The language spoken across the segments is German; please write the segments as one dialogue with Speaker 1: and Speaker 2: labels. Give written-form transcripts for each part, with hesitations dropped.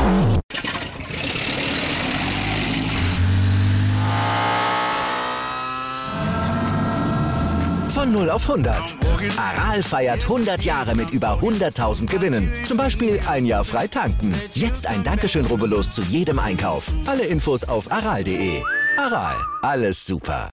Speaker 1: Von 0 auf 100. Aral feiert 100 Jahre mit über 100.000 Gewinnen. Zum Beispiel ein Jahr frei tanken. Jetzt ein Dankeschön, rubbellos zu jedem Einkauf. Alle Infos auf aral.de. Aral, alles super.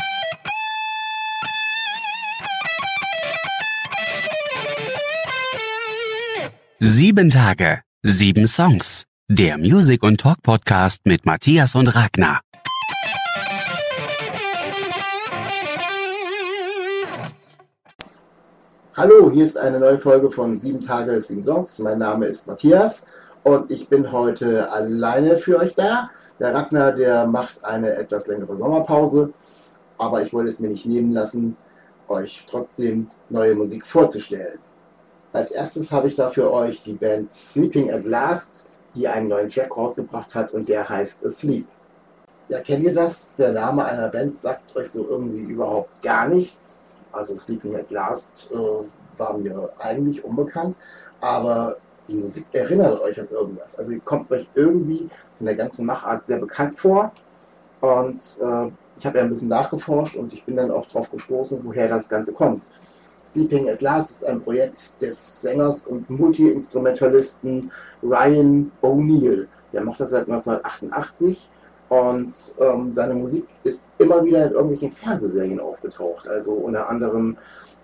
Speaker 2: Sieben Tage, 7 Songs. Der Music- und Talk-Podcast mit Matthias und Ragnar.
Speaker 3: Hallo, hier ist eine neue Folge von 7 Tage, 7 Songs. Mein Name ist Matthias und ich bin heute alleine für euch da. Der Ragnar, der macht eine etwas längere Sommerpause, aber ich wollte es mir nicht nehmen lassen, euch trotzdem neue Musik vorzustellen. Als erstes habe ich da für euch die Band Sleeping at Last, die einen neuen Track rausgebracht hat und der heißt Asleep. Ja, kennt ihr das? Der Name einer Band sagt euch so irgendwie überhaupt gar nichts. Also Sleeping at Last war mir eigentlich unbekannt, aber die Musik erinnert euch an irgendwas. Also ihr kommt euch irgendwie von der ganzen Machart sehr bekannt vor und ich habe ja ein bisschen nachgeforscht und ich bin dann auch drauf gestoßen, woher das Ganze kommt. Sleeping at Last ist ein Projekt des Sängers und Multi-Instrumentalisten Ryan O'Neal. Der macht das seit 1988 und seine Musik ist immer wieder in irgendwelchen Fernsehserien aufgetaucht. Also unter anderem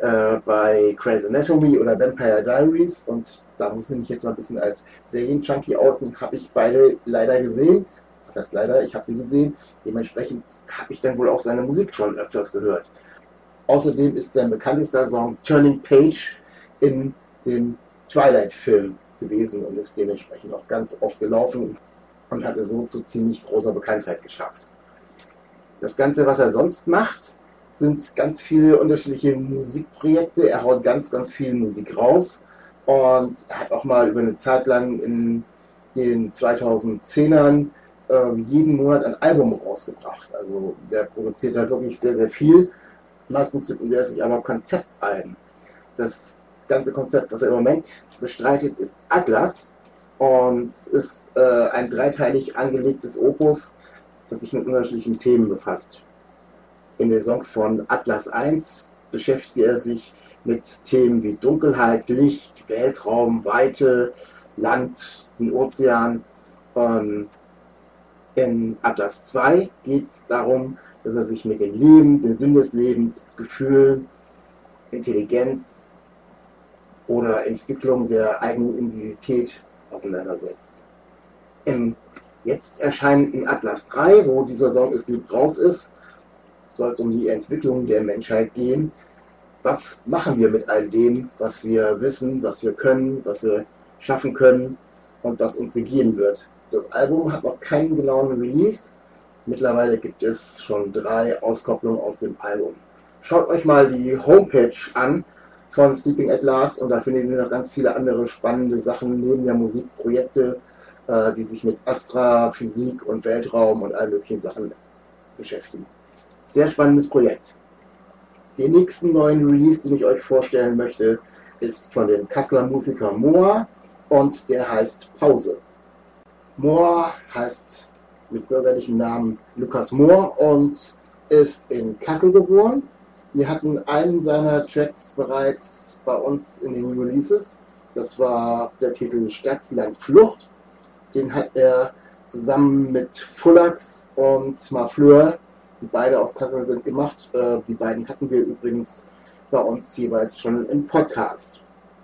Speaker 3: bei Grey's Anatomy oder Vampire Diaries. Und da muss ich mich jetzt mal ein bisschen als Serien-Junkie outen. Habe ich beide leider gesehen. Was heißt leider? Ich habe sie gesehen. Dementsprechend habe ich dann wohl auch seine Musik schon öfters gehört. Außerdem ist sein bekanntester Song Turning Page in dem Twilight-Film gewesen und ist dementsprechend auch ganz oft gelaufen und hatte so zu ziemlich großer Bekanntheit geschafft. Das Ganze, was er sonst macht, sind ganz viele unterschiedliche Musikprojekte. Er haut ganz, ganz viel Musik raus und er hat auch mal über eine Zeit lang in den 2010ern jeden Monat ein Album rausgebracht. Also der produziert halt wirklich sehr, sehr viel. Meistens widmet er sich aber Konzeptalben. Das ganze Konzept, was er im Moment bestreitet, ist Atlas und ist ein dreiteilig angelegtes Opus, das sich mit unterschiedlichen Themen befasst. In den Songs von Atlas 1 beschäftigt er sich mit Themen wie Dunkelheit, Licht, Weltraum, Weite, Land, den Ozean. In Atlas 2 geht es darum, dass er sich mit dem Leben, dem Sinn des Lebens, Gefühlen, Intelligenz oder Entwicklung der eigenen Identität auseinandersetzt. Im jetzt erscheinenden Atlas 3, wo dieser Song Asleep raus ist, soll es um die Entwicklung der Menschheit gehen. Was machen wir mit all dem, was wir wissen, was wir können, was wir schaffen können und was uns gegeben wird? Das Album hat noch keinen genauen Release. Mittlerweile gibt es schon 3 Auskopplungen aus dem Album. Schaut euch mal die Homepage an von Sleeping at Last und da findet ihr noch ganz viele andere spannende Sachen neben der Musikprojekte, die sich mit Astrophysik und Weltraum und allen möglichen Sachen beschäftigen. Sehr spannendes Projekt. Den nächsten neuen Release, den ich euch vorstellen möchte, ist von dem Kasseler Musiker Moa und der heißt Pause. Moa heißt mit bürgerlichem Namen Lukas Mohr und ist in Kassel geboren. Wir hatten einen seiner Tracks bereits bei uns in den Releases. Das war der Titel Stadt, Land, Flucht. Den hat er zusammen mit Fullax und Mafleur, die beide aus Kassel sind, gemacht. Die beiden hatten wir übrigens bei uns jeweils schon im Podcast.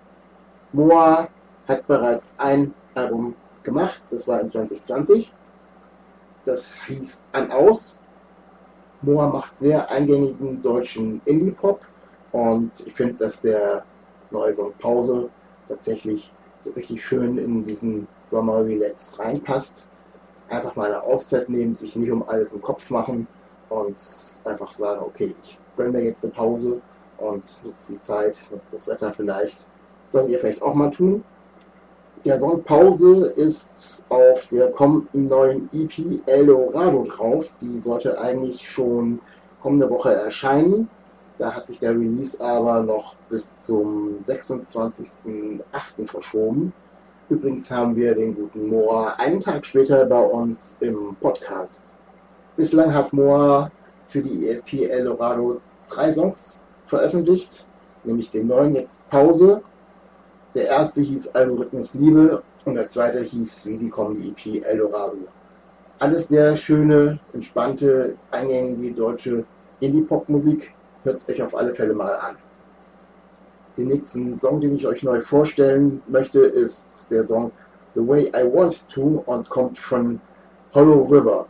Speaker 3: Moa hat bereits ein Album gemacht, das war in 2020. Das hieß An Aus. Moa macht sehr eingängigen deutschen Indie-Pop und ich finde, dass der neue Song Pause tatsächlich so richtig schön in diesen Sommer-Relax reinpasst. Einfach mal eine Auszeit nehmen, sich nicht um alles im Kopf machen und einfach sagen, okay, ich gönne mir jetzt eine Pause und nutze die Zeit, nutze das Wetter vielleicht. Sollt ihr vielleicht auch mal tun. Der Song Pause ist auf der kommenden neuen EP El Dorado drauf. Die sollte eigentlich schon kommende Woche erscheinen. Da hat sich der Release aber noch bis zum 26.08. verschoben. Übrigens haben wir den guten Moa einen Tag später bei uns im Podcast. Bislang hat Moa für die EP Eldorado 3 Songs veröffentlicht, nämlich den neuen Jetzt Pause. Der erste hieß Algorithmus Liebe und der zweite hieß Wie die kommende EP Eldorado. Alles sehr schöne, entspannte, eingängige deutsche Indie-Pop-Musik. Hört es euch auf alle Fälle mal an. Den nächsten Song, den ich euch neu vorstellen möchte, ist der Song The Way I Want To und kommt von Hollow River.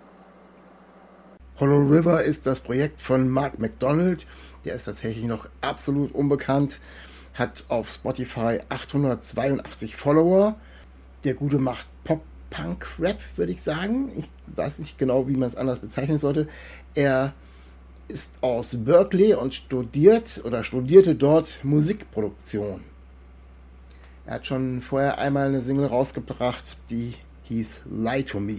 Speaker 3: Hollow River ist das Projekt von Mark McDonald. Der ist tatsächlich noch absolut unbekannt, hat auf Spotify 882 Follower. Der Gute macht Pop-Punk-Rap, würde ich sagen. Ich weiß nicht genau, wie man es anders bezeichnen sollte. Er ist aus Berkeley und studierte dort Musikproduktion. Er hat schon vorher einmal eine Single rausgebracht, die hieß Lie to Me.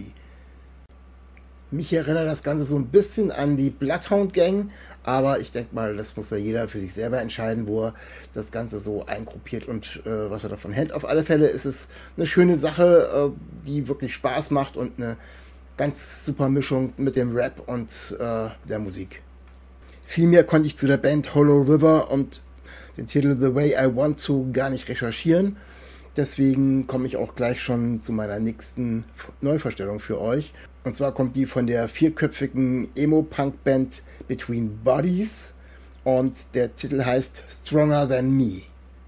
Speaker 3: Mich erinnert das Ganze so ein bisschen an die Bloodhound Gang, aber ich denke mal, das muss ja jeder für sich selber entscheiden, wo er das Ganze so eingruppiert und was er davon hält. Auf alle Fälle ist es eine schöne Sache, die wirklich Spaß macht und eine ganz super Mischung mit dem Rap und der Musik. Viel mehr konnte ich zu der Band Hollow River und den Titel The Way I Want To gar nicht recherchieren. Deswegen komme ich auch gleich schon zu meiner nächsten Neuvorstellung für euch. Und zwar kommt die von der 4-köpfigen Emo-Punk-Band Between Bodies und der Titel heißt Stronger Than Me.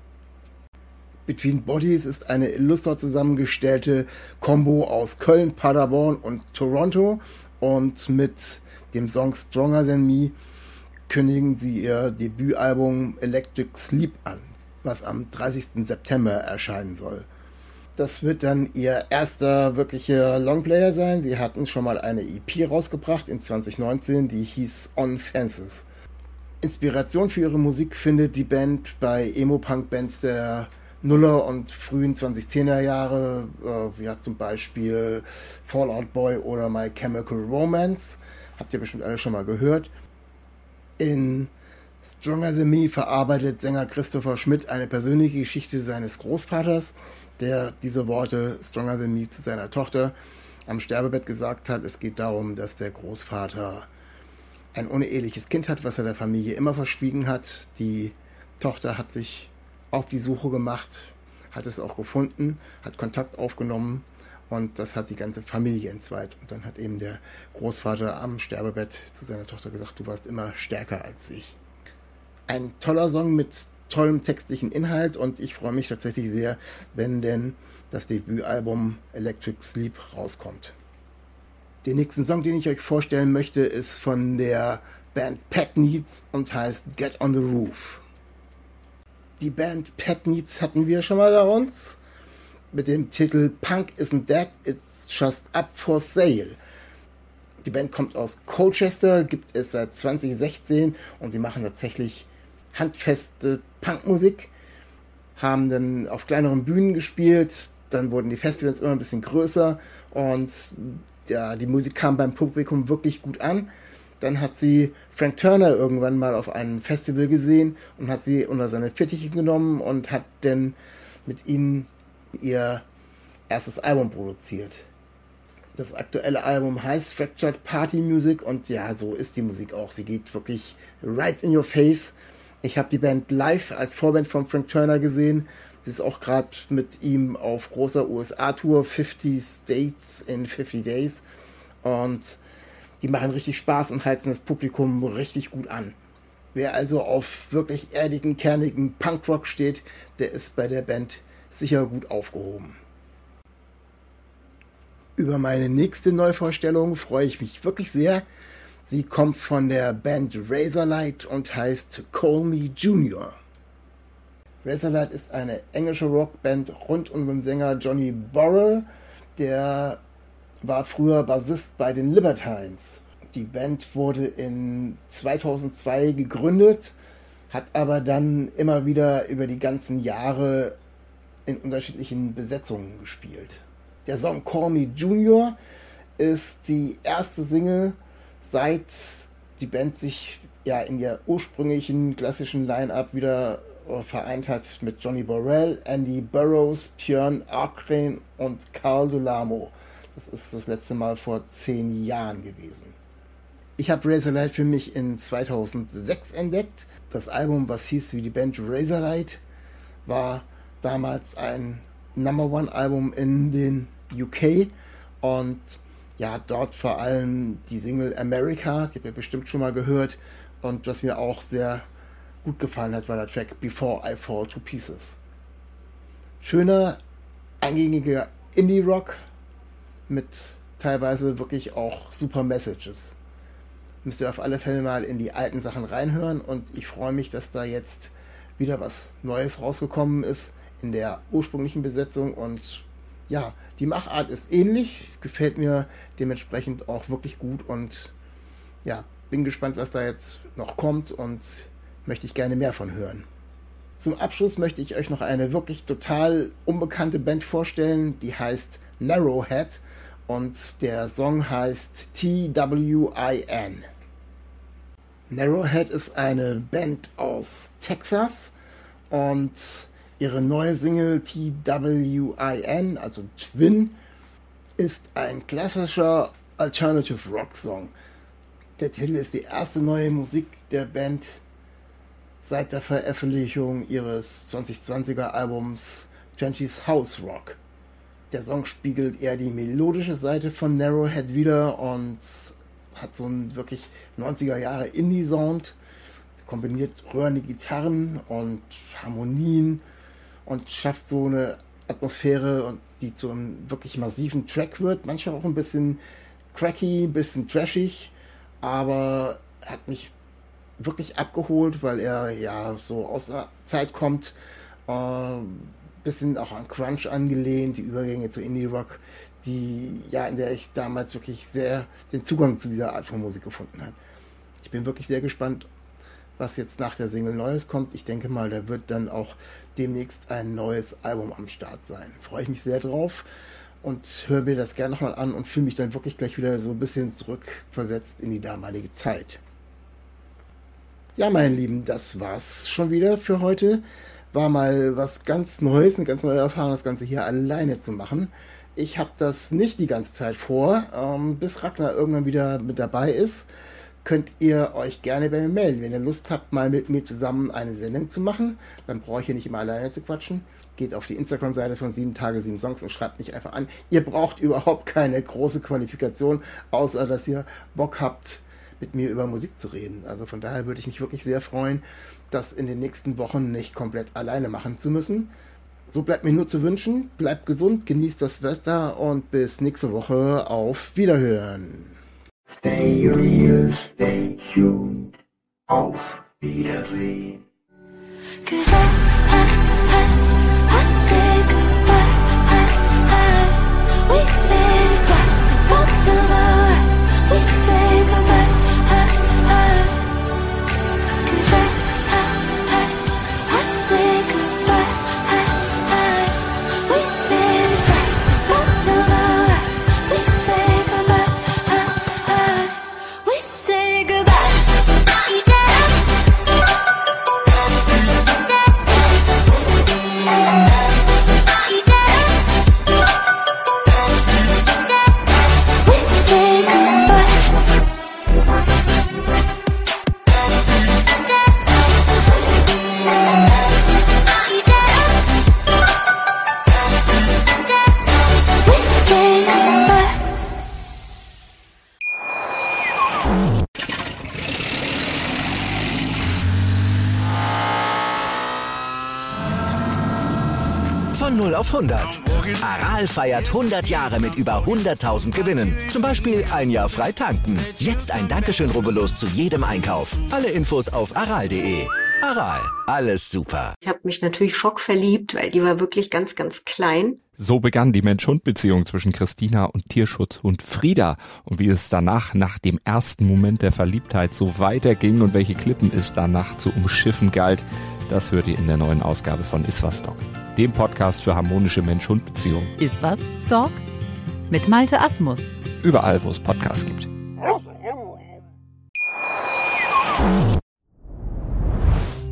Speaker 3: Between Bodies ist eine illustre zusammengestellte Combo aus Köln, Paderborn und Toronto und mit dem Song Stronger Than Me kündigen sie ihr Debütalbum Electric Sleep an, was am 30. September erscheinen soll. Das wird dann ihr erster wirklicher Longplayer sein. Sie hatten schon mal eine EP rausgebracht in 2019, die hieß On Fences. Inspiration für ihre Musik findet die Band bei Emo-Punk-Bands der Nuller und frühen 2010er Jahre, wie zum Beispiel Fall Out Boy oder My Chemical Romance. Habt ihr bestimmt alle schon mal gehört. In Stronger Than Me verarbeitet Sänger Christopher Schmidt eine persönliche Geschichte seines Großvaters, der diese Worte Stronger Than Me zu seiner Tochter am Sterbebett gesagt hat. Es geht darum, dass der Großvater ein uneheliches Kind hat, was er der Familie immer verschwiegen hat. Die Tochter hat sich auf die Suche gemacht, hat es auch gefunden, hat Kontakt aufgenommen und das hat die ganze Familie entzweit. Und dann hat eben der Großvater am Sterbebett zu seiner Tochter gesagt, du warst immer stärker als ich. Ein toller Song mit tollem textlichen Inhalt und ich freue mich tatsächlich sehr, wenn denn das Debütalbum Electric Sleep rauskommt. Den nächsten Song, den ich euch vorstellen möchte, ist von der Band Pet Needs und heißt Get on the Roof. Die Band Pet Needs hatten wir schon mal bei uns mit dem Titel Punk Isn't Dead, It's Just Up for Sale. Die Band kommt aus Colchester, gibt es seit 2016 und sie machen tatsächlich handfeste Punkmusik, haben dann auf kleineren Bühnen gespielt, dann wurden die Festivals immer ein bisschen größer und ja, die Musik kam beim Publikum wirklich gut an. Dann hat sie Frank Turner irgendwann mal auf einem Festival gesehen und hat sie unter seine Fittiche genommen und hat dann mit ihnen ihr erstes Album produziert. Das aktuelle Album heißt Fractured Party Music und ja, so ist die Musik auch. Sie geht wirklich right in your face. Ich habe die Band live als Vorband von Frank Turner gesehen. Sie ist auch gerade mit ihm auf großer USA-Tour, 50 States in 50 Days. Und die machen richtig Spaß und heizen das Publikum richtig gut an. Wer also auf wirklich erdigen, kernigen Punkrock steht, der ist bei der Band sicher gut aufgehoben. Über meine nächste Neuvorstellung freue ich mich wirklich sehr. Sie kommt von der Band Razorlight und heißt Call Me Junior. Razorlight ist eine englische Rockband rund um den Sänger Johnny Burrell, der war früher Bassist bei den Libertines. Die Band wurde in 2002 gegründet, hat aber dann immer wieder über die ganzen Jahre in unterschiedlichen Besetzungen gespielt. Der Song Call Me Junior ist die erste Single, seit die Band sich ja in der ursprünglichen klassischen Line-Up wieder vereint hat mit Johnny Borrell, Andy Burroughs, Björn Akren und Carl Dolamo. Das ist das letzte Mal vor 10 Jahren gewesen. Ich habe Razorlight für mich in 2006 entdeckt. Das Album, was hieß wie die Band Razorlight, war damals ein Number-One-Album in den UK und ja, dort vor allem die Single America, die habt ihr bestimmt schon mal gehört, und was mir auch sehr gut gefallen hat, war der Track Before I Fall to Pieces. Schöner, eingängiger Indie-Rock mit teilweise wirklich auch super Messages. Müsst ihr auf alle Fälle mal in die alten Sachen reinhören und ich freue mich, dass da jetzt wieder was Neues rausgekommen ist in der ursprünglichen Besetzung und ja, die Machart ist ähnlich, gefällt mir dementsprechend auch wirklich gut und ja, bin gespannt, was da jetzt noch kommt und möchte ich gerne mehr von hören. Zum Abschluss möchte ich euch noch eine wirklich total unbekannte Band vorstellen, die heißt Narrowhead und der Song heißt TWIN. Narrowhead ist eine Band aus Texas und ihre neue Single TWIN, also Twin, ist ein klassischer Alternative Rock Song. Der Titel ist die erste neue Musik der Band seit der Veröffentlichung ihres 2020er Albums 20th House Rock. Der Song spiegelt eher die melodische Seite von Narrowhead wider und hat so einen wirklich 90er Jahre Indie-Sound, kombiniert röhrende Gitarren und Harmonien und schafft so eine Atmosphäre, die zu einem wirklich massiven Track wird, manchmal auch ein bisschen cracky, ein bisschen trashig, aber hat mich wirklich abgeholt, weil er ja so aus der Zeit kommt, bisschen auch an Crunch angelehnt, die Übergänge zu Indie-Rock, in der ich damals wirklich sehr den Zugang zu dieser Art von Musik gefunden habe. Ich bin wirklich sehr gespannt, was jetzt nach der Single Neues kommt. Ich denke mal, da wird dann auch demnächst ein neues Album am Start sein. Freue ich mich sehr drauf und höre mir das gerne nochmal an und fühle mich dann wirklich gleich wieder so ein bisschen zurückversetzt in die damalige Zeit. Ja, meine Lieben, das war's schon wieder für heute. War mal was ganz Neues, eine ganz neue Erfahrung, das Ganze hier alleine zu machen. Ich habe das nicht die ganze Zeit vor. Bis Ragnar irgendwann wieder mit dabei ist, könnt ihr euch gerne bei mir melden. Wenn ihr Lust habt, mal mit mir zusammen eine Sendung zu machen, dann brauche ich hier nicht immer alleine zu quatschen. Geht auf die Instagram-Seite von 7 Tage 7 Songs und schreibt mich einfach an. Ihr braucht überhaupt keine große Qualifikation, außer dass ihr Bock habt, mit mir über Musik zu reden. Also von daher würde ich mich wirklich sehr freuen, das in den nächsten Wochen nicht komplett alleine machen zu müssen. So bleibt mir nur zu wünschen, bleibt gesund, genießt das Wetter und bis nächste Woche. Auf Wiederhören.
Speaker 4: Stay real, stay tuned. Auf Wiedersehen. 'Cause I say goodbye. We live inside one of us. We say goodbye. 'Cause I say goodbye. We live inside one of us. We say goodbye. We say goodbye.
Speaker 1: Von 0 auf 100. Aral feiert 100 Jahre mit über 100.000 Gewinnen. Zum Beispiel ein Jahr frei tanken. Jetzt ein Dankeschön, rubbellos zu jedem Einkauf. Alle Infos auf aral.de. Aral, alles super.
Speaker 5: Ich habe mich natürlich schockverliebt, weil die war wirklich ganz, ganz klein.
Speaker 6: So begann die Mensch-Hund-Beziehung zwischen Christina und Tierschutzhund Frieda. Und wie es danach, nach dem ersten Moment der Verliebtheit, so weiterging und welche Klippen es danach zu umschiffen galt, das hört ihr in der neuen Ausgabe von Iswas Dog, dem Podcast für harmonische Mensch-Hund-Beziehungen.
Speaker 7: Iswas Dog? Mit Malte Asmus.
Speaker 6: Überall, wo es Podcasts gibt.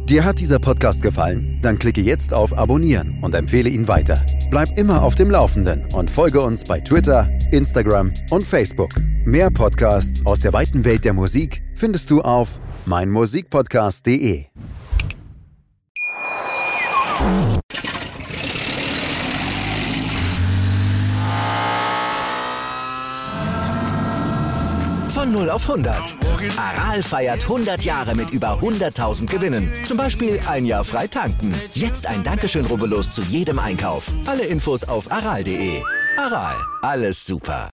Speaker 8: Dir hat dieser Podcast gefallen? Dann klicke jetzt auf Abonnieren und empfehle ihn weiter. Bleib immer auf dem Laufenden und folge uns bei Twitter, Instagram und Facebook. Mehr Podcasts aus der weiten Welt der Musik findest du auf meinmusikpodcast.de.
Speaker 1: Von 0 auf 100. Aral feiert 100 Jahre mit über 100.000 Gewinnen. Zum Beispiel ein Jahr frei tanken. Jetzt ein Dankeschön, rubbellos zu jedem Einkauf. Alle Infos auf aral.de. Aral, alles super.